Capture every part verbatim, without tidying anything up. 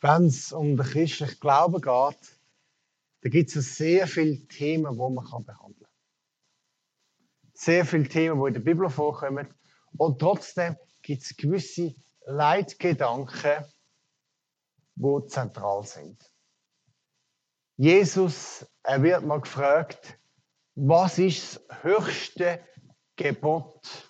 Wenn es um den christlichen Glauben geht, da gibt es sehr viele Themen, die man behandeln kann. Sehr viele Themen, die in der Bibel vorkommen. Und trotzdem gibt es gewisse Leitgedanken, die zentral sind. Jesus, er wird mal gefragt, was ist das höchste Gebot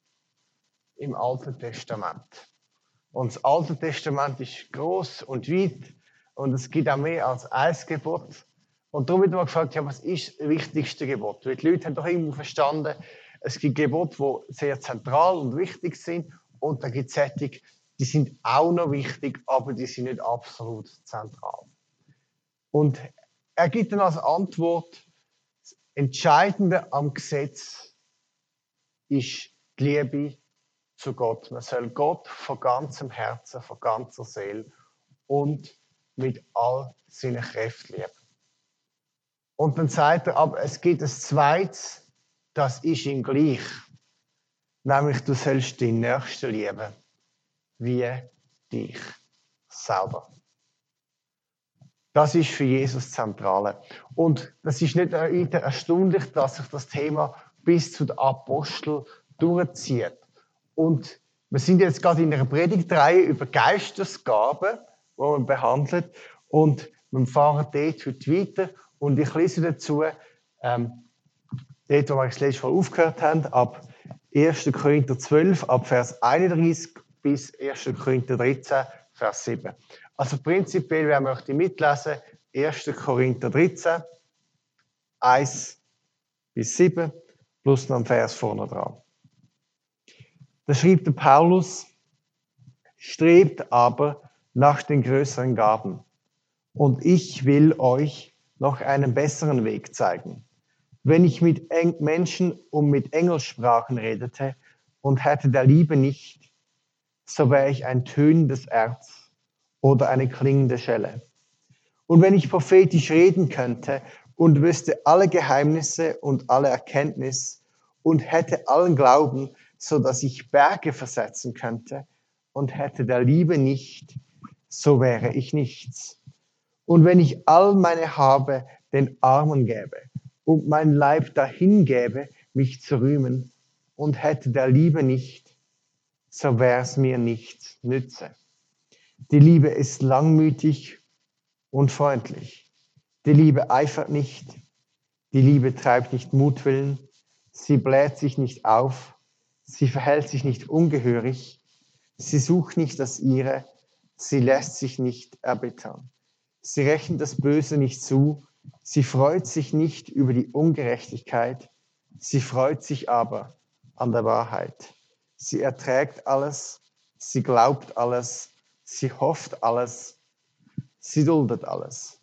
im Alten Testament? Und das Alte Testament ist groß und weit und es gibt auch mehr als ein Gebot. Und darum wird man gefragt, ja, was ist das wichtigste Gebot? Weil die Leute haben doch irgendwo verstanden, es gibt Gebote, die sehr zentral und wichtig sind und dann gibt es solche, die sind auch noch wichtig, aber die sind nicht absolut zentral. Und er gibt dann als Antwort, das Entscheidende am Gesetz ist die Liebe zu Gott. Man soll Gott von ganzem Herzen, von ganzer Seele und mit all seinen Kräften lieben. Und dann sagt er, aber es gibt ein zweites, das ist ihm gleich. Nämlich, du sollst deinen Nächsten lieben, wie dich selber. Das ist für Jesus Zentrale. Und das ist nicht erstaunlich, dass sich das Thema bis zu den Aposteln durchzieht. Und wir sind jetzt gerade in einer Predigtreihe über Geistesgaben, die wir behandelt. Und wir fahren dort heute weiter. Und ich lese dazu, ähm, dort, wo wir das letzte Mal aufgehört haben, ab erster Korinther zwölf, ab Vers einunddreißig bis erster Korinther dreizehn, Vers sieben. Also prinzipiell, wer möchte mitlesen, erster Korinther dreizehn, eins bis sieben, plus noch ein Vers vorne dran. Da schrieb der Paulus, strebt aber nach den größeren Gaben. Und ich will euch noch einen besseren Weg zeigen. Wenn ich mit Eng- Menschen und mit Engelssprachen redete und hätte der Liebe nicht, so wäre ich ein tönendes Erz oder eine klingende Schelle. Und wenn ich prophetisch reden könnte und wüsste alle Geheimnisse und alle Erkenntnis und hätte allen Glauben, so dass ich Berge versetzen könnte und hätte der Liebe nicht, so wäre ich nichts. Und wenn ich all meine Habe den Armen gäbe und mein Leib dahin gäbe, mich zu rühmen und hätte der Liebe nicht, so wär's mir nichts nütze. Die Liebe ist langmütig und freundlich. Die Liebe eifert nicht. Die Liebe treibt nicht Mutwillen. Sie bläht sich nicht auf. Sie verhält sich nicht ungehörig. Sie sucht nicht das Ihre. Sie lässt sich nicht erbittern. Sie rechnet das Böse nicht zu. Sie freut sich nicht über die Ungerechtigkeit. Sie freut sich aber an der Wahrheit. Sie erträgt alles. Sie glaubt alles. Sie hofft alles. Sie duldet alles.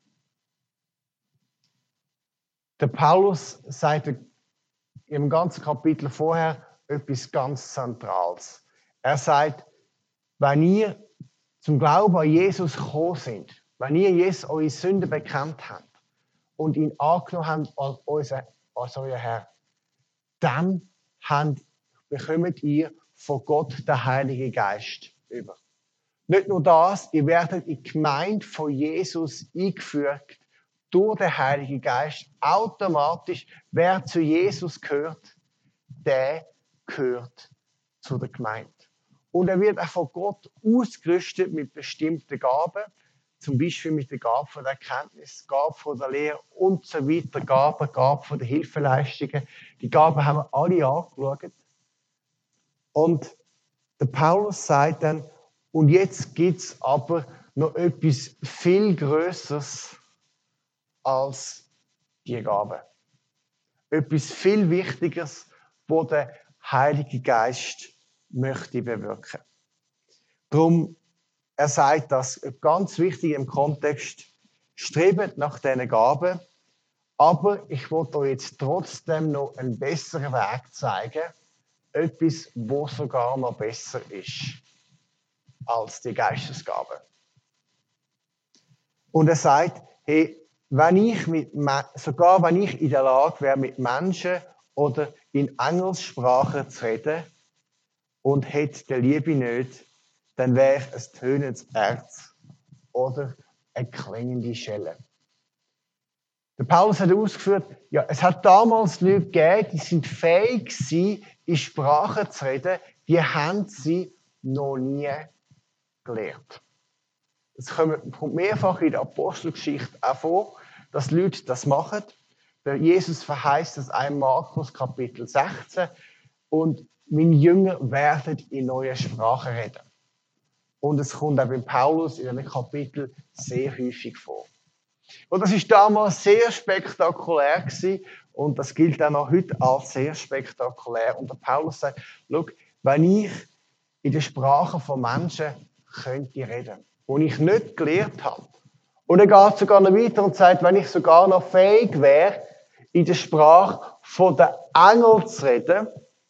Der Paulus sagt im ganzen Kapitel vorher etwas ganz Zentrales. Er sagt, wenn ihr zum Glauben an Jesus gekommen seid, wenn ihr Jesus eure Sünden bekannt habt und ihn angenommen habt als, unser, als euer Herr, dann habt, bekommt ihr von Gott den Heiligen Geist über. Nicht nur das, ihr werdet in die Gemeinde von Jesus eingeführt durch den Heiligen Geist. Automatisch, wer zu Jesus gehört, der gehört zu der Gemeinde. Und er wird auch von Gott ausgerüstet mit bestimmten Gaben, zum Beispiel mit der Gabe von der Erkenntnis, Gabe von der Lehre und so weiter, Gabe, Gabe von der Hilfeleistungen. Die Gaben haben wir alle angeschaut. Und der Paulus sagt dann, und jetzt gibt es aber noch etwas viel Größeres als die Gabe. Etwas viel Wichtigeres, wo der Heilige Geist möchte bewirken. Darum, er sagt das ganz wichtig im Kontext, strebt nach diesen Gaben, aber ich will euch jetzt trotzdem noch einen besseren Weg zeigen, etwas, wo sogar noch besser ist als die Geistesgabe. Und er sagt, hey, wenn ich mit, sogar wenn ich in der Lage wäre, mit Menschen oder in Engelssprache zu reden und hätte die Liebe nicht, dann wäre ich ein tönendes Erz oder eine klingende Schelle. Der Paulus hat ausgeführt, ja, es hat damals Leute gegeben, die sind fähig gewesen, in Sprachen zu reden, die haben sie noch nie gelernt. Es kommt mehrfach in der Apostelgeschichte auch vor, dass Leute das machen. Der Jesus verheißt das in Markus Kapitel sechzehn und meine Jünger werden in neuen Sprachen reden. Und es kommt auch bei Paulus in einem Kapitel sehr häufig vor. Und das ist damals sehr spektakulär gewesen, und das gilt auch noch heute als sehr spektakulär. Und der Paulus sagt, schau, wenn ich in der Sprache von Menschen könnte reden, die ich nicht gelernt habe. Und er geht sogar noch weiter und sagt, wenn ich sogar noch fähig wäre, in der Sprache von den Engeln zu reden,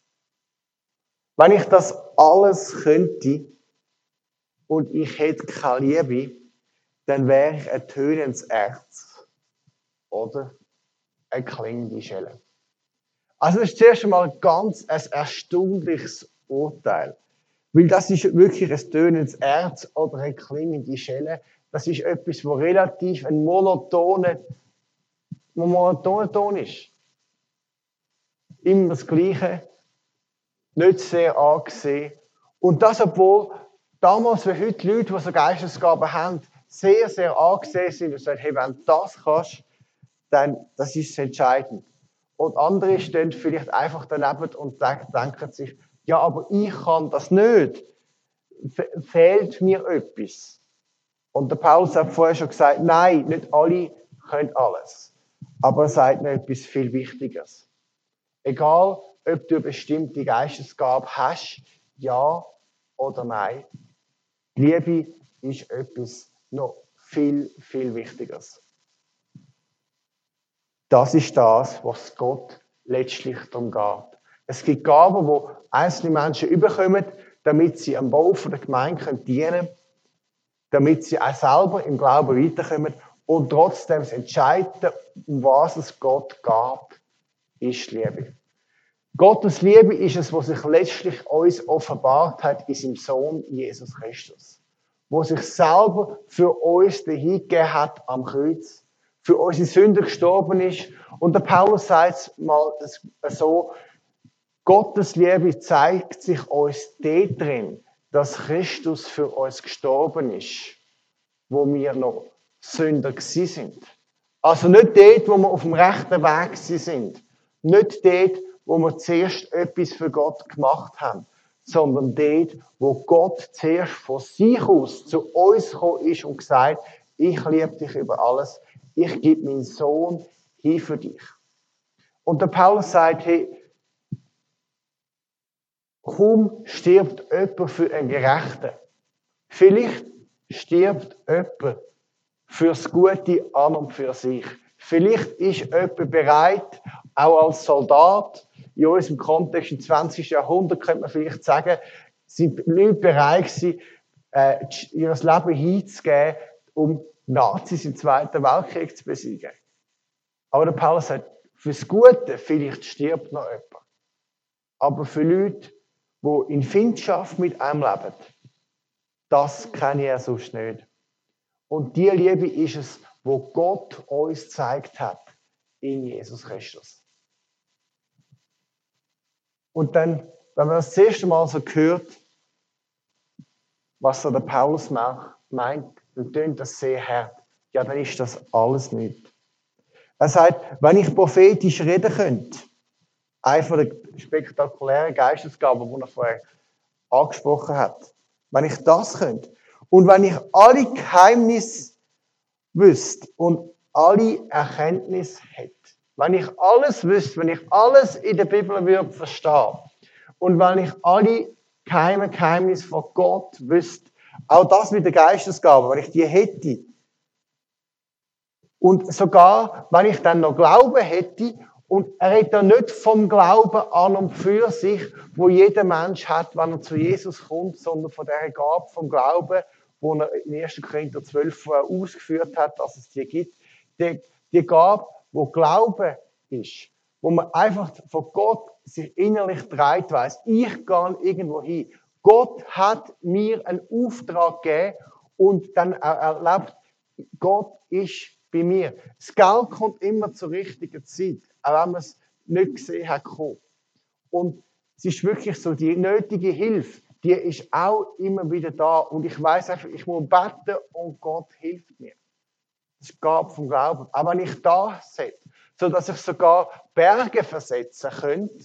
wenn ich das alles könnte und ich hätte keine Liebe, dann wäre ich ein tönendes Erz oder eine klingende Schelle. Also das ist zuerst einmal ganz ein erstaunliches Urteil. Weil das ist wirklich ein tönendes Erz oder eine klingende Schelle. Das ist etwas, wo relativ ein monotoner, monotoner Ton ist. Immer das Gleiche, nicht sehr angesehen. Und das, obwohl damals wie heute Leute, die so Geistesgaben haben, sehr, sehr angesehen sind und sagen, hey, wenn du das kannst, dann das ist entscheidend. Und andere stehen vielleicht einfach daneben und denken sich, ja, aber ich kann das nicht. Fe- fehlt mir etwas. Und der Paulus hat vorher schon gesagt, nein, nicht alle können alles. Aber er sagt noch etwas viel Wichtiges. Egal, ob du eine bestimmte Geistesgabe hast, ja oder nein, die Liebe ist etwas noch viel, viel Wichtigeres. Das ist das, was Gott letztlich darum geht. Es gibt Gaben, die einzelne Menschen überkommen, damit sie am Bau der Gemeinde dienen können, damit sie auch selber im Glauben weiterkommen. Und trotzdem das Entscheidende, um was es Gott geht, ist Liebe. Gottes Liebe ist es, was sich letztlich uns offenbart hat in seinem Sohn Jesus Christus. Wo sich selber für uns hingegeben hat am Kreuz, für unsere Sünden gestorben ist. Und der Paulus sagt es mal so, Gottes Liebe zeigt sich uns dort drin, dass Christus für uns gestorben ist, wo wir noch Sünder gsi sind. Also nicht dort, wo wir auf dem rechten Weg gsi sind. Nicht dort, wo wir zuerst etwas für Gott gemacht haben, sondern dort, wo Gott zuerst von sich aus zu uns gekommen ist und gesagt, ich liebe dich über alles, ich gebe meinen Sohn hin für dich. Und der Paulus sagt, hey, kaum stirbt jemand für einen Gerechten. Vielleicht stirbt jemand fürs Gute an und für sich. Vielleicht ist jemand bereit, auch als Soldat, in unserem Kontext im zwanzigsten Jahrhundert, könnte man vielleicht sagen, sind Leute bereit gewesen, äh, ihr Leben hinzugeben, um Nazis im Zweiten Weltkrieg zu besiegen. Aber der Paulus sagt, fürs Gute, vielleicht stirbt noch jemand. Aber für Leute, die in Feindschaft mit einem leben, das kenne ich ja sonst nicht. Und diese Liebe ist es, wo Gott uns gezeigt hat in Jesus Christus. Und dann, wenn man das, das erste Mal so hört, was so der Paulus meint, dann tönt das sehr hart. Ja, dann ist das alles nicht. Er sagt, wenn ich prophetisch reden könnte, eine von den spektakulären Geistesgaben, die er vorher angesprochen hat, wenn ich das könnte, und wenn ich alle Geheimnisse wüsste und alle Erkenntnis hätte, wenn ich alles wüsste, wenn ich alles in der Bibel würde verstehen und wenn ich alle geheimen Geheimnisse von Gott wüsste, auch das mit der Geistesgabe, wenn ich die hätte, und sogar, wenn ich dann noch Glauben hätte, und er redet ja nicht vom Glauben an und für sich, wo jeder Mensch hat, wenn er zu Jesus kommt, sondern von der Gabe vom Glauben, wo er in ersten Korinther zwölf ausgeführt hat, dass es die gibt. Die, die Gabe, wo Glaube ist, wo man einfach von Gott sich innerlich dreht, weiss, ich gehe irgendwo hin. Gott hat mir einen Auftrag gegeben und dann auch erlebt, Gott ist bei mir. Das Geld kommt immer zur richtigen Zeit, auch wenn man es nicht gesehen hat. Und es ist wirklich so, die nötige Hilfe, die ist auch immer wieder da. Und ich weiß einfach, ich muss beten und Gott hilft mir. Das ist die Gabe vom Glauben. Aber wenn ich da setze, sodass ich sogar Berge versetzen könnte,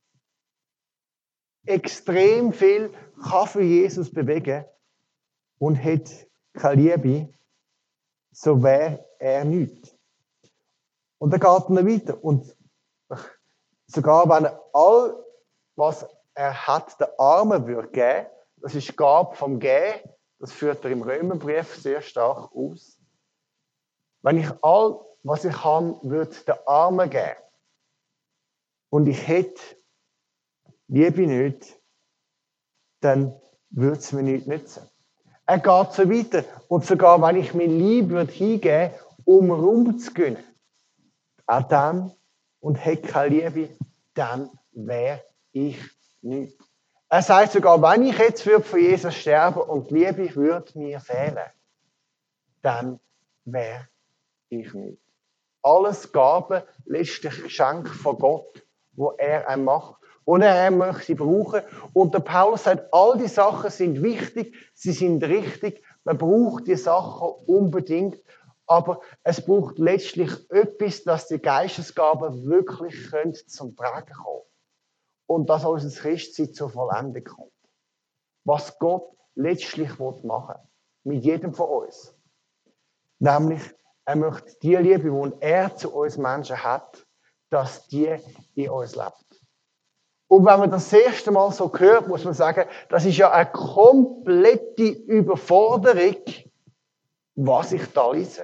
extrem viel kann für Jesus bewegen und hat keine Liebe, so wäre er nichts. Und dann geht er noch weiter. Und sogar wenn er all, was er hat, den Armen würde geben, das ist die Gabe vom Geben, das führt er im Römerbrief sehr stark aus. Wenn ich all, was ich habe, würde den Armen geben und ich hätte Liebe nicht, dann würde es mir nicht nützen. Er geht so weiter. Und sogar wenn ich mir Liebe würde hingeben, um Ruhm zu gewinnen, auch dann, und hätte keine Liebe, dann wäre ich nichts. Er sagt sogar, wenn ich jetzt würde für Jesus sterben und die Liebe würde mir fehlen, dann wäre ich nichts. Alles Gaben, letztlich Geschenk von Gott, wo er einem macht. Und er möchte brauchen. Und der Paulus sagt, all die Sachen sind wichtig, sie sind richtig. Man braucht die Sachen unbedingt. Aber es braucht letztlich etwas, dass die Geistesgaben wirklich zum Tragen kommen. Und dass unser Christsein zur Vollendung kommt. Was Gott letztlich machen will. Mit jedem von uns. Nämlich, er möchte die Liebe, die er zu uns Menschen hat, dass die in uns lebt. Und wenn man das, das erste Mal so hört, muss man sagen, das ist ja eine komplette Überforderung, was ich da lese.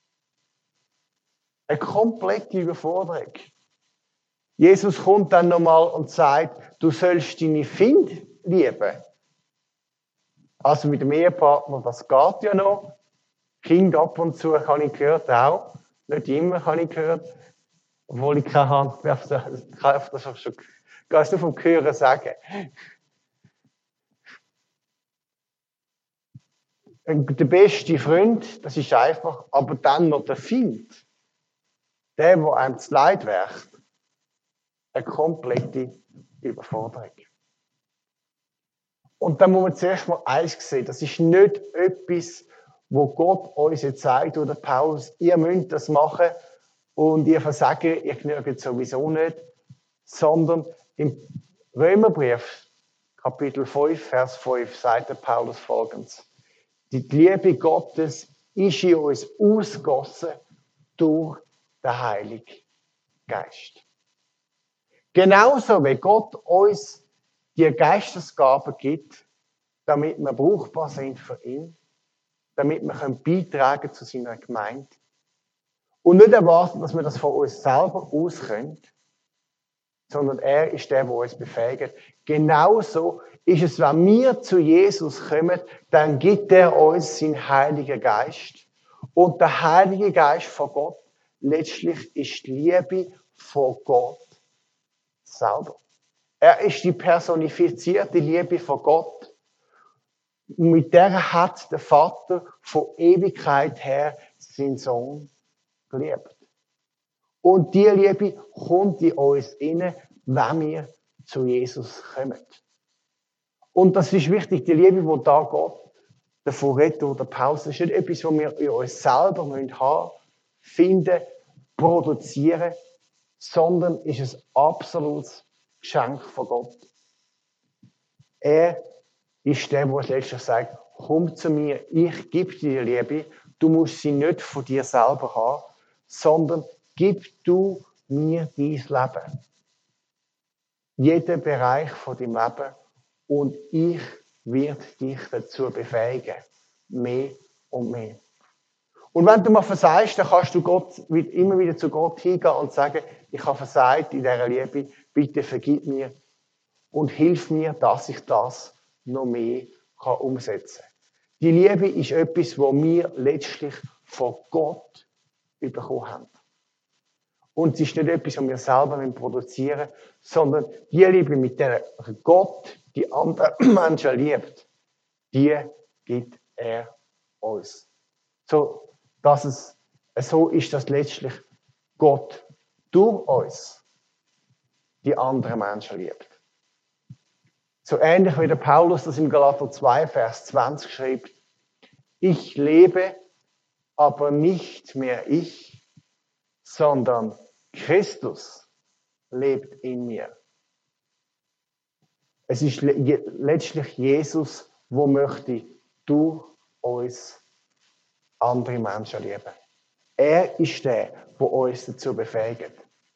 Eine komplette Überforderung. Jesus kommt dann nochmal und sagt, du sollst deine Finde lieben. Also mit dem Ehepartner, das geht ja noch. Kind ab und zu habe ich gehört auch. Nicht immer habe ich gehört. Obwohl ich keine Hand werfe, das das schon. Kannst du vom Hören sagen. Der beste Freund, das ist einfach, aber dann noch der Feind. Der, der einem das Leid werft. Eine komplette Überforderung. Und dann muss man zuerst mal eins sehen, das ist nicht etwas, wo Gott uns jetzt sagt, oder Paulus, ihr müsst das machen und ihr versagen, ihr genügt sowieso nicht, sondern im Römerbrief, Kapitel fünf, Vers fünf, sagt der Paulus Folgendes. Die Liebe Gottes ist in uns ausgegossen durch den Heiligen Geist. Genauso wie Gott uns die Geistesgaben gibt, damit wir brauchbar sind für ihn, damit wir beitragen können zu seiner Gemeinde und nicht erwarten, dass wir das von uns selber aus können, sondern er ist der, der uns befähigt. Genauso ist es, wenn wir zu Jesus kommen, dann gibt er uns seinen Heiligen Geist. Und der Heilige Geist von Gott, letztlich ist die Liebe von Gott selber. Er ist die personifizierte Liebe von Gott. Und mit der hat der Vater von Ewigkeit her seinen Sohn geliebt. Und die Liebe kommt in uns inne, wenn wir zu Jesus kommen. Und das ist wichtig, die Liebe, die da geht, der Vorretter oder Pause, ist nicht etwas, was wir in uns selber haben müssen, finden, produzieren, sondern ist ein absolutes Geschenk von Gott. Er ist der, der letztlich sagt, komm zu mir, ich gebe dir die Liebe, du musst sie nicht von dir selber haben, sondern gib du mir dein Leben. Jeden Bereich von deinem Leben und ich werde dich dazu befähigen. Mehr und mehr. Und wenn du mal versagst, dann kannst du Gott, immer wieder zu Gott hingehen und sagen, ich habe versagt in dieser Liebe, bitte vergib mir und hilf mir, dass ich das noch mehr kann umsetzen kann. Die Liebe ist etwas, was wir letztlich von Gott bekommen haben. Und es ist nicht etwas, was wir selber produzieren müssen, sondern die Liebe, mit der Gott die anderen Menschen liebt, die gibt er uns. So, dass es so ist, dass letztlich Gott durch uns die anderen Menschen liebt. So ähnlich wie der Paulus das im Galater zwei, Vers zwanzig schreibt: Ich lebe, aber nicht mehr ich, sondern Christus lebt in mir. Es ist letztlich Jesus, der möchte durch uns andere Menschen lieben. Er ist der, der uns dazu befähigt.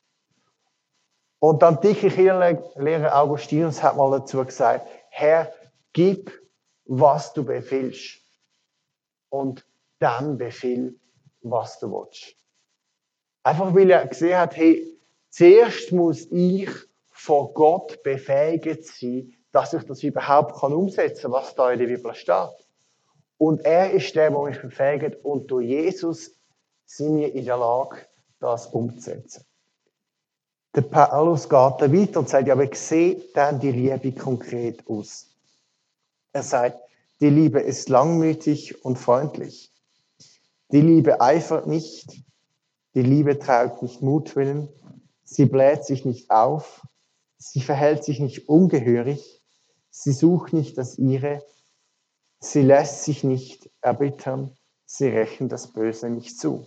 Und der antike Kirchenlehrer Augustinus hat mal dazu gesagt: Herr, gib, was du befiehlst, und dann befiehl, was du willst. Einfach weil er gesehen hat, hey, zuerst muss ich vor Gott befähigt sein, dass ich das überhaupt kann umsetzen kann, was da in der Bibel steht. Und er ist der, der mich befähigt, und durch Jesus sind wir in der Lage, das umzusetzen. Der Paulus geht da weiter und sagt, ja, aber wie sieht dann die Liebe konkret aus? Er sagt, die Liebe ist langmütig und freundlich. Die Liebe eifert nicht. Die Liebe treibt nicht Mutwillen. Sie bläht sich nicht auf. Sie verhält sich nicht ungehörig. Sie sucht nicht das Ihre. Sie lässt sich nicht erbittern. Sie rechnet das Böse nicht zu.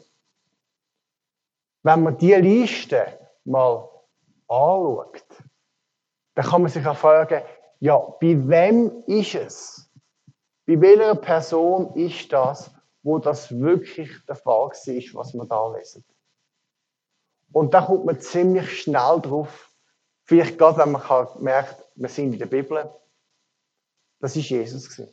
Wenn man diese Liste mal anschaut, dann kann man sich auch fragen, ja, bei wem ist es? Bei welcher Person ist das, wo das wirklich der Fall ist, was wir da lesen? Und da kommt man ziemlich schnell drauf, vielleicht gerade, wenn man merkt, wir sind in der Bibel, das ist Jesus gewesen.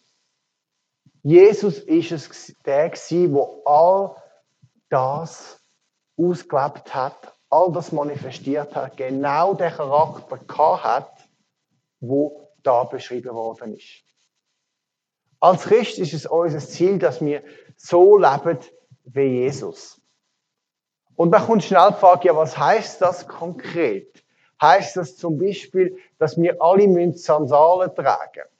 Jesus ist es der gewesen, der all das ausgelebt hat, all das manifestiert hat, genau den Charakter gehabt hat, wo da beschrieben worden ist. Als Christ ist es unser Ziel, dass wir so leben wie Jesus. Und da kommt schnell die Frage, ja, was heißt das konkret? Heißt das zum Beispiel, dass wir alle Sandalen tragen müssen?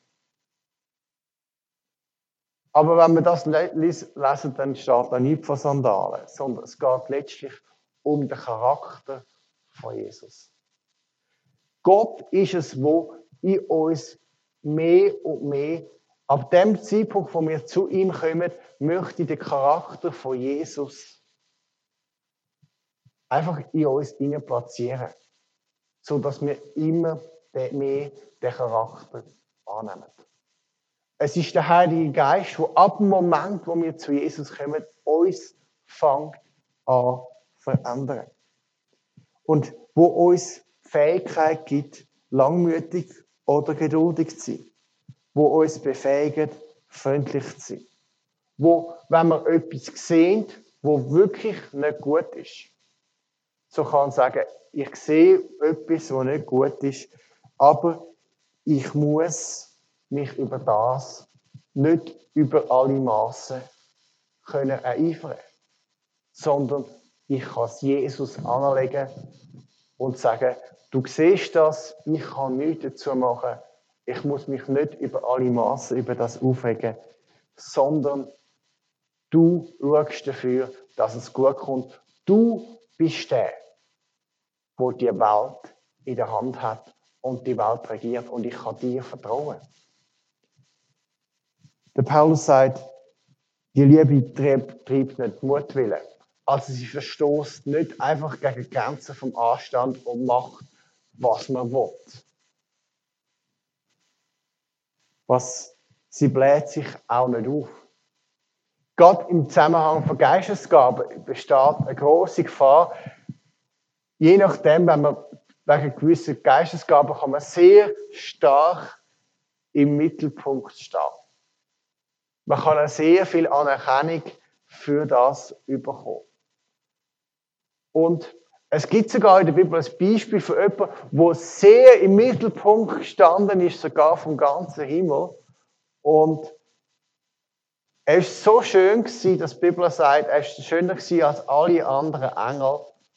Aber wenn wir das lesen, dann steht da nicht von Sandalen, sondern es geht letztlich um den Charakter von Jesus. Gott ist es, wo in uns mehr und mehr, ab dem Zeitpunkt, wo wir zu ihm kommen, möchte den Charakter von Jesus einfach in uns platzieren, sodass wir immer mehr den Charakter annehmen. Es ist der Heilige Geist, der ab dem Moment, wo wir zu Jesus kommen, uns fängt an zu verändern. Und wo uns Fähigkeit gibt, langmütig oder geduldig zu sein. Wo uns befähigt, freundlich zu sein. Wo, wenn wir etwas sehen, wo wirklich nicht gut ist, so kann man sagen, ich sehe etwas, was nicht gut ist, aber ich muss mich über das nicht über alle Massen können ereifern, sondern ich kann es Jesus anlegen und sagen, du siehst das, ich kann nichts dazu machen, ich muss mich nicht über alle Massen über das aufregen, sondern du schaust dafür, dass es gut kommt. Du bist der, der die Welt in der Hand hat und die Welt regiert, und ich kann dir vertrauen. Der Paulus sagt, die Liebe treibt nicht Mutwillen. Also sie verstoßt nicht einfach gegen die Grenzen vom Anstand und macht, was man will. Was, sie bläht sich auch nicht auf. Gerade im Zusammenhang von Geistesgaben besteht eine grosse Gefahr. Je nachdem, wenn man wegen gewisser Geistesgaben kann man sehr stark im Mittelpunkt stehen. Man kann auch sehr viel Anerkennung für das bekommen. Und es gibt sogar in der Bibel ein Beispiel für jemanden, der sehr im Mittelpunkt gestanden ist, sogar vom ganzen Himmel. Und er war so schön, dass die Bibel sagt, er war schöner als alle anderen Engel.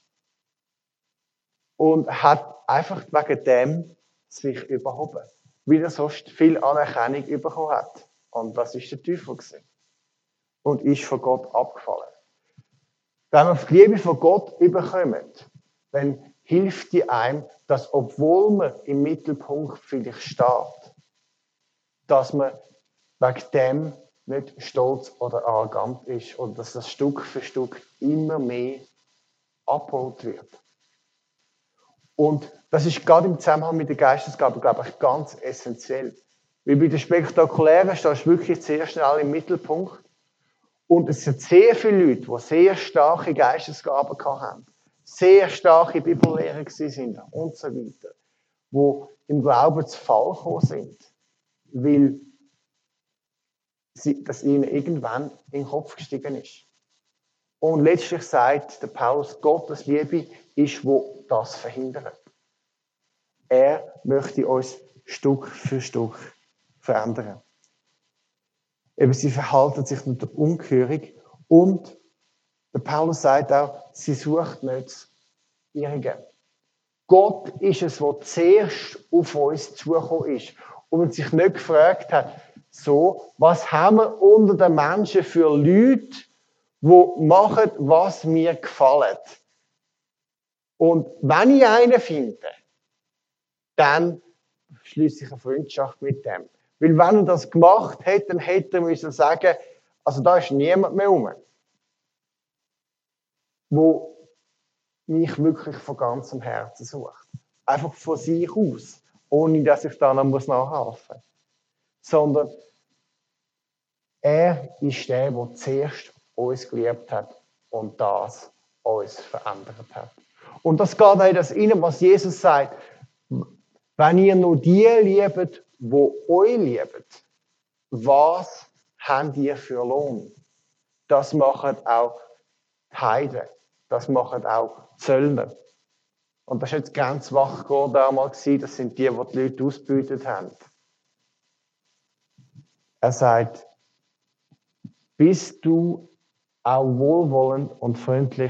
Und hat einfach wegen dem sich überhoben, weil er sonst viel Anerkennung bekommen hat. Und das war der Teufel. und ist von Gott abgefallen. Wenn man die Liebe von Gott überkommt, dann hilft die einem, dass, obwohl man im Mittelpunkt vielleicht steht, dass man wegen dem nicht stolz oder arrogant ist und dass das Stück für Stück immer mehr abgebaut wird. Und das ist gerade im Zusammenhang mit der Geistesgabe, glaube ich, ganz essentiell. Weil bei den Spektakulären stehst du wirklich sehr schnell im Mittelpunkt. Und es sind sehr viele Leute, die sehr starke Geistesgaben hatten, sehr starke Bibellehrer waren und so weiter, die im Glauben zu Fall gekommen sind, weil sie, das ihnen irgendwann in den Kopf gestiegen ist. Und letztlich sagt der Paulus, Gottes Liebe ist, wo das verhindert. Er möchte uns Stück für Stück verändern. Eben, sie verhalten sich nicht ungehörig und der Paulus sagt auch, sie sucht nicht das Ihrige. Gott ist es, der zuerst auf uns zugekommen ist und sich nicht gefragt hat, so, was haben wir unter den Menschen für Leute, die machen, was mir gefällt. Und wenn ich einen finde, dann schließe ich eine Freundschaft mit dem. Weil wenn er das gemacht hätte, dann hätte er müssen sagen, also da ist niemand mehr rum, wo mich wirklich von ganzem Herzen sucht. Einfach von sich aus, ohne dass ich da noch nachhelfen muss. Sondern er ist der, der zuerst uns geliebt hat und das uns verändert hat. Und das geht auch in das rein, was Jesus sagt. Wenn ihr nur die liebt, die euch lieben, was habt ihr für Lohn? Das machen auch die Heiden. Das machen auch die Zöllner. Und das war jetzt ganz Wachgott damals. Das sind die, die die Leute ausgebeutet haben. Er sagt, bist du auch wohlwollend und freundlich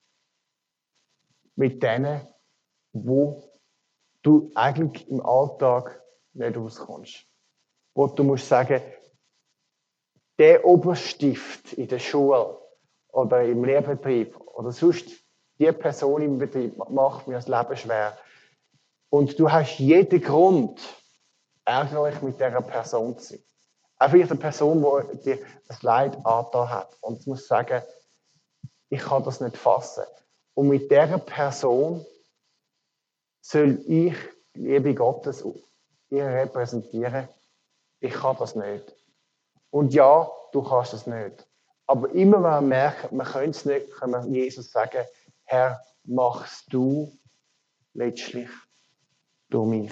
mit denen, wo du eigentlich im Alltag nicht auskommst. Wo du musst sagen, der Oberstift in der Schule oder im Lehrbetrieb oder sonst die Person im Betrieb macht mir das Leben schwer. Und du hast jeden Grund, ärgerlich mit dieser Person zu sein. Auch vielleicht eine Person, die dir das Leid angetan hat. Und du musst sagen, ich kann das nicht fassen. Und mit dieser Person soll ich die Liebe Gottes ihr repräsentieren. Ich kann das nicht. Und ja, du kannst das nicht. Aber immer wenn man merkt, man könnte es nicht, kann man Jesus sagen, Herr, machst du letztlich durch mich.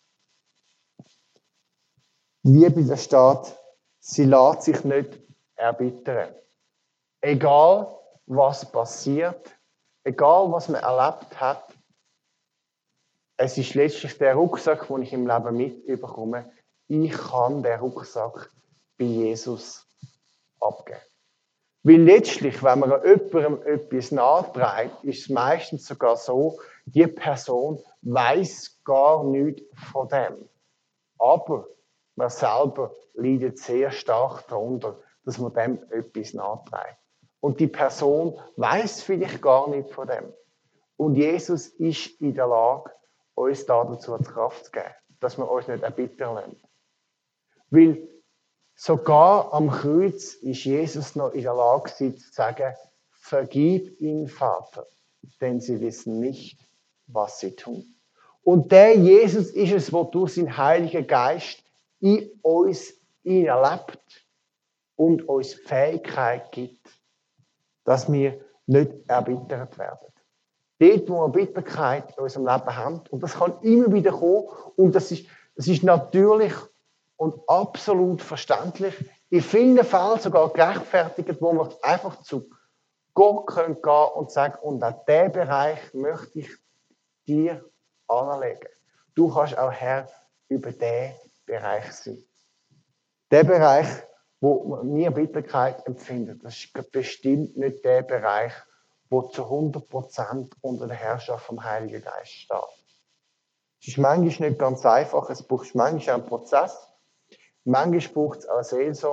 Liebe, da steht, sie lässt sich nicht erbittern. Egal, was passiert, egal, was man erlebt hat, es ist letztlich der Rucksack, den ich im Leben mitbekomme. Ich kann den Rucksack bei Jesus abgeben. Weil letztlich, wenn man jemandem etwas nahtreibt, ist es meistens sogar so, die Person weiß gar nichts von dem. Aber man selber leidet sehr stark darunter, dass man dem etwas nahtreibt. Und die Person weiß vielleicht gar nicht von dem. Und Jesus ist in der Lage, uns dazu die Kraft zu geben, dass wir uns nicht erbittern lassen. Weil sogar am Kreuz ist Jesus noch in der Lage zu sagen, vergib ihnen, Vater, denn sie wissen nicht, was sie tun. Und der Jesus ist es, der durch seinen Heiligen Geist in uns lebt und uns Fähigkeit gibt, dass wir nicht erbittert werden. Dort, wo wir Bitterkeit in unserem Leben haben, und das kann immer wieder kommen, und das ist, das ist natürlich und absolut verständlich, in vielen Fällen sogar gerechtfertigt, wo wir einfach zu Gott gehen können und sagen, und an diesen Bereich möchte ich dir anlegen. Du kannst auch Herr über diesen Bereich sein. Der Bereich, wo wir Bitterkeit empfinden, das ist bestimmt nicht der Bereich, wo zu hundert Prozent unter der Herrschaft vom Heiligen Geist steht. Es ist manchmal nicht ganz einfach, es braucht manchmal einen Prozess, manchmal braucht es auch Seelsorge,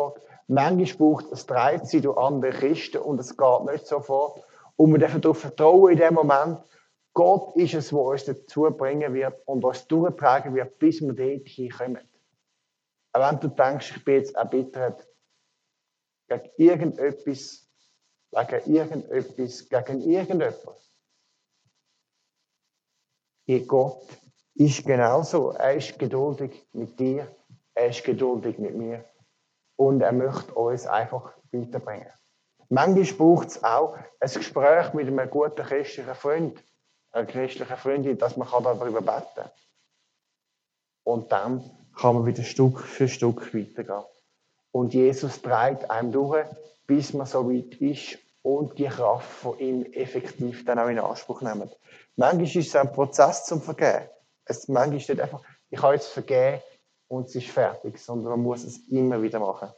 Manchmal braucht es Dreizeit durch andere Christen und es geht nicht sofort. Und wir dürfen darauf vertrauen in dem Moment, Gott ist es, der uns dazu bringen wird und uns durchtragen wird, bis wir dort hinkommen. Auch wenn du denkst, ich bin jetzt erbittert gegen irgendetwas, wegen irgendetwas, gegen irgendetwas. Ihr Gott ist genauso. Er ist geduldig mit dir, er ist geduldig mit mir und er möchte uns einfach weiterbringen. Manchmal braucht es auch ein Gespräch mit einem guten christlichen Freund, einer christlichen Freundin, dass man darüber beten kann. Und dann kann man wieder Stück für Stück weitergehen. Und Jesus trägt einem durch, bis man so weit ist und die Kraft von ihm effektiv dann auch in Anspruch nimmt. Manchmal ist es ein Prozess zum Vergeben. Es manchmal ist nicht einfach, ich habe jetzt vergeben und es ist fertig, sondern man muss es immer wieder machen.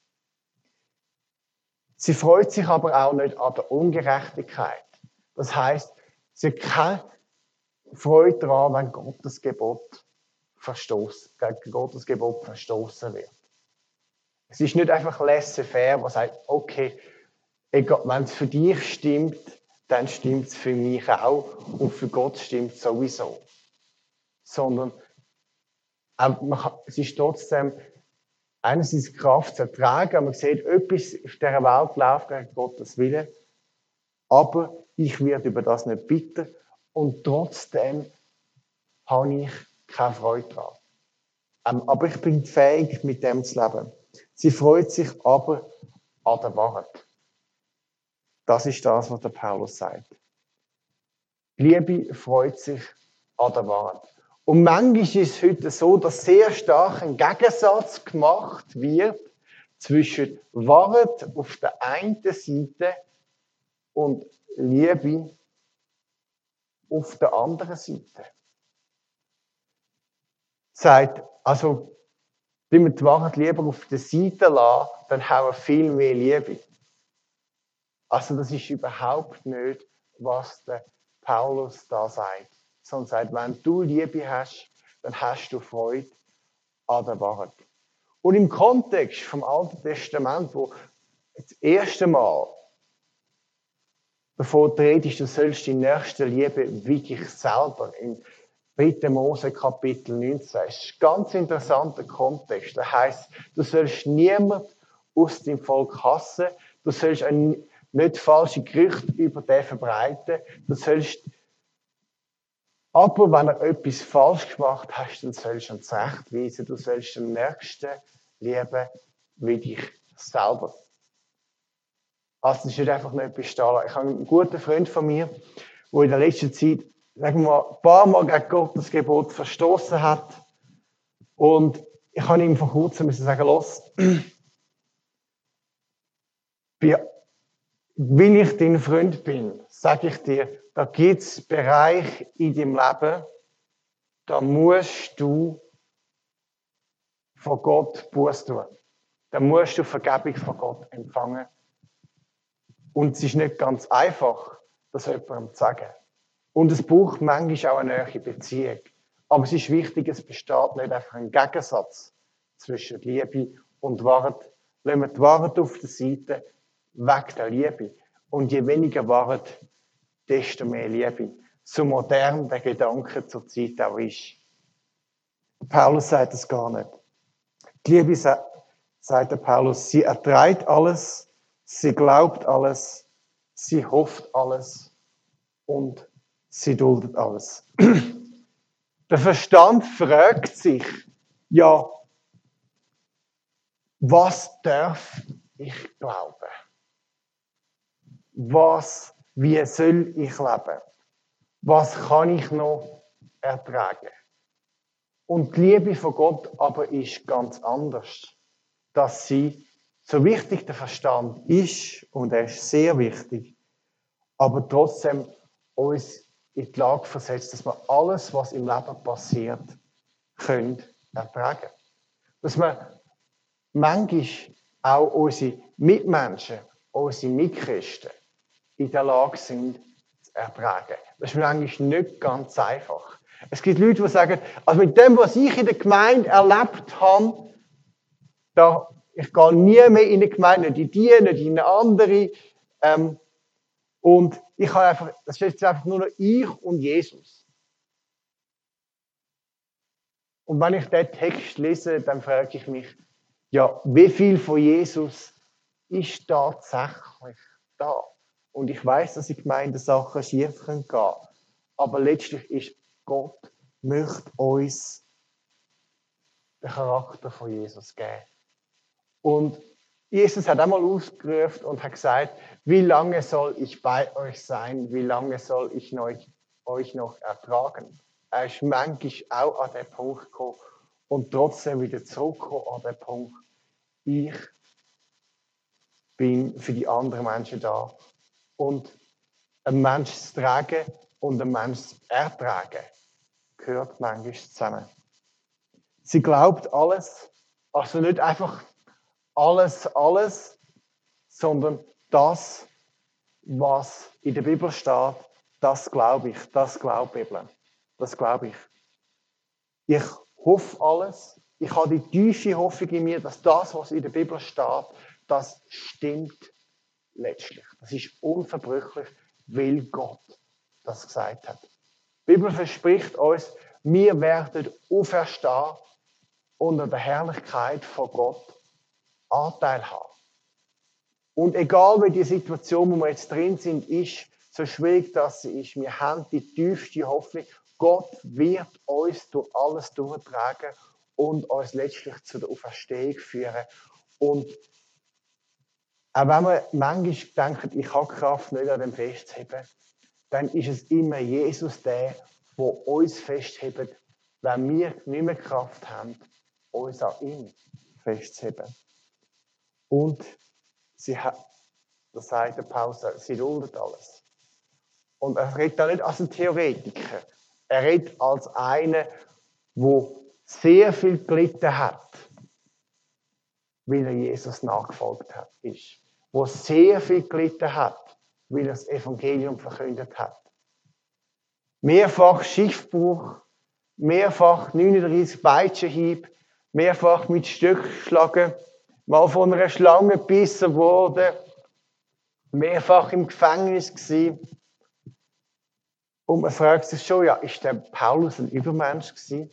Sie freut sich aber auch nicht an der Ungerechtigkeit. Das heisst, sie hat keine Freude daran, wenn Gottes Gebot verstoßen, gegen Gottes Gebot verstoßen wird. Es ist nicht einfach laissez-faire, was sagt, okay, wenn es für dich stimmt, dann stimmt es für mich auch und für Gott stimmt es sowieso. Sondern es ist trotzdem einerseits Kraft zu ertragen, man sieht, etwas auf dieser Welt läuft gegen Gottes Willen, aber ich werde über das nicht bitter und trotzdem habe ich keine Freude daran. Ähm, aber ich bin fähig, mit dem zu leben. Sie freut sich aber an der Wahrheit. Das ist das, was der Paulus sagt. Die Liebe freut sich an der Wahrheit. Und manchmal ist es heute so, dass sehr stark ein Gegensatz gemacht wird zwischen Wahrheit auf der einen Seite und Liebe auf der anderen Seite. Sagt, also, wenn wir die Wahrheit lieber auf der Seite lassen, dann haben wir viel mehr Liebe. Also, das ist überhaupt nicht, was der Paulus da sagt. Sondern sagt, wenn du Liebe hast, dann hast du Freude an der Wahrheit. Und im Kontext vom Alten Testament, wo das erste Mal davon die Rede ist, du sollst die nächste Liebe wirklich selber in dritter Mose Kapitel neunzehn. Das ist ein ganz interessanter Kontext. Das heisst, du sollst niemand aus dem Volk hassen, du sollst nicht falsche Gerüchte über den verbreiten, du sollst aber wenn er etwas falsch gemacht hat, dann sollst du ihn zurechtweisen, du sollst den Nächsten lieben wie dich selber. Also das ist nicht einfach nur etwas stehen. Ich habe einen guten Freund von mir, der in der letzten Zeit, sagen wir mal, ein paar Mal gegen Gottes Gebot verstoßen hat. Und ich habe ihm vor kurzem müssen sagen, los, weil ich dein Freund bin, sage ich dir, da gibt es Bereiche in deinem Leben, da musst du von Gott Buße tun. Da musst du Vergebung von Gott empfangen. Und es ist nicht ganz einfach, das jemandem zu sagen. Und es braucht manchmal auch eine neue Beziehung. Aber es ist wichtig, es besteht nicht einfach ein Gegensatz zwischen Liebe und Wahrheit. Lassen wir die Wahrheit auf der Seite, weg der Liebe. Und je weniger Wahrheit, desto mehr Liebe. So modern der Gedanke zur Zeit auch ist. Paulus sagt das gar nicht. Die Liebe, sagt der Paulus, sie erträgt alles, sie glaubt alles, sie hofft alles und sie duldet alles. Der Verstand fragt sich, ja, was darf ich glauben? Was, wie soll ich leben? Was kann ich noch ertragen? Und die Liebe von Gott aber ist ganz anders. Dass sie, so wichtig der Verstand ist, und er ist sehr wichtig, aber trotzdem uns in die Lage versetzt, dass wir alles, was im Leben passiert, können ertragen. Dass wir manchmal auch unsere Mitmenschen, unsere Mitchristen in der Lage sind, zu ertragen. Das ist manchmal nicht ganz einfach. Es gibt Leute, die sagen, also mit dem, was ich in der Gemeinde erlebt habe, da Ich gehe nie mehr in eine Gemeinde, nicht in die, nicht in eine andere. Ähm, und ich habe einfach, das ist jetzt einfach nur noch ich und Jesus. Und wenn ich diesen Text lese, dann frage ich mich, ja, wie viel von Jesus ist tatsächlich da? Und ich weiß, dass in Gemeinden Sachen schief gehen können. Aber letztlich ist Gott, möchte uns den Charakter von Jesus geben. Und Jesus hat einmal ausgerufen und hat gesagt, wie lange soll ich bei euch sein? Wie lange soll ich euch noch ertragen? Er ist manchmal auch an den Punkt gekommen und trotzdem wieder zurückgekommen an den Punkt, ich bin für die anderen Menschen da. Und ein Mensch zu tragen und ein Mensch zu ertragen, gehört manchmal zusammen. Sie glaubt alles, also nicht einfach alles, alles, sondern das, was in der Bibel steht, das glaube ich, das glaubt die Bibel. Das glaube ich. Ich hoffe alles, ich habe die tiefe Hoffnung in mir, dass das, was in der Bibel steht, das stimmt letztlich. Das ist unverbrüchlich, weil Gott das gesagt hat. Die Bibel verspricht uns, wir werden auferstehen und an der Herrlichkeit von Gott Anteil haben. Und egal wie die Situation, wo wir jetzt drin sind, ist, so schwierig das sie ist, wir haben die tiefste Hoffnung, Gott wird uns durch alles durchtragen und uns letztlich zu der Auferstehung führen. Und auch wenn wir manchmal denken, ich habe Kraft, nicht an dem festzuheben, dann ist es immer Jesus der, der uns festhebt, wenn wir nicht mehr Kraft haben, uns an ihm festzuheben. Und sie hat, das sagt der Paulus, sie duldet alles. Und er redet da nicht als ein Theoretiker. Er redet als einer, der sehr viel gelitten hat, weil er Jesus nachgefolgt hat, ist. Der sehr viel gelitten hat, weil er das Evangelium verkündet hat. Mehrfach Schiffbruch, mehrfach neununddreißig Peitschenhieb, mehrfach mit Stöcken geschlagen, mal von einer Schlange gebissen worden, mehrfach im Gefängnis gewesen. Und man fragt sich schon, ja, ist der Paulus ein Übermensch gewesen?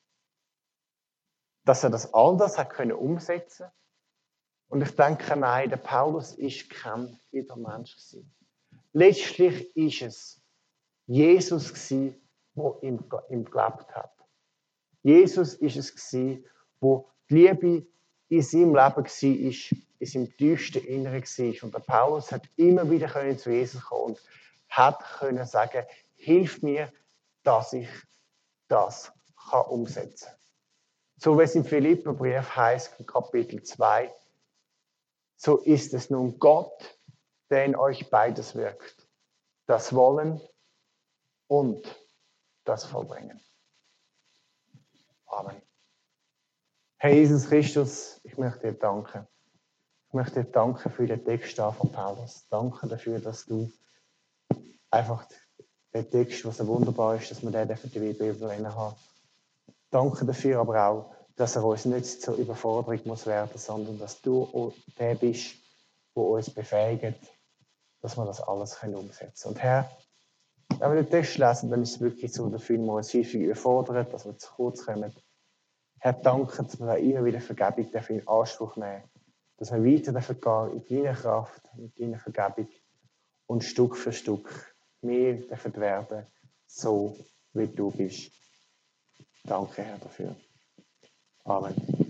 Dass er das all das hat können umsetzen? Und ich denke, nein, der Paulus ist kein Übermensch gewesen. Letztlich ist es Jesus gewesen, der ihm, ihm gelebt hat. Jesus ist es gewesen, wo die Liebe in seinem Leben war, in seinem tiefsten Inneren war. Und der Paulus hat immer wieder können zu Jesus kommen und hat können sagen, hilf mir, dass ich das kann umsetzen kann. So wie es im Philipperbrief heißt, Kapitel zwei, so ist es nun Gott, der in euch beides wirkt. Das Wollen und das Vollbringen. Amen. Herr Jesus Christus, ich möchte dir danken. Ich möchte dir danken für den Text von Paulus. Danke dafür, dass du einfach den Text, was so wunderbar ist, dass wir den für die Bibel haben. Danke dafür aber auch, dass er uns nicht zur Überforderung muss werden, sondern dass du der bist, der uns befähigt, dass wir das alles umsetzen können. Und Herr, wenn wir den Text lesen, dann ist es wirklich so, dass wir uns häufig überfordern, dass wir zu kurz kommen. Herr, danke, dass wir da immer wieder Vergebung in Anspruch nehmen, dass wir weiter dafür gehen, in deiner Kraft, in deiner Vergebung und Stück für Stück mehr dafür werden, so wie du bist. Danke, Herr, dafür. Amen.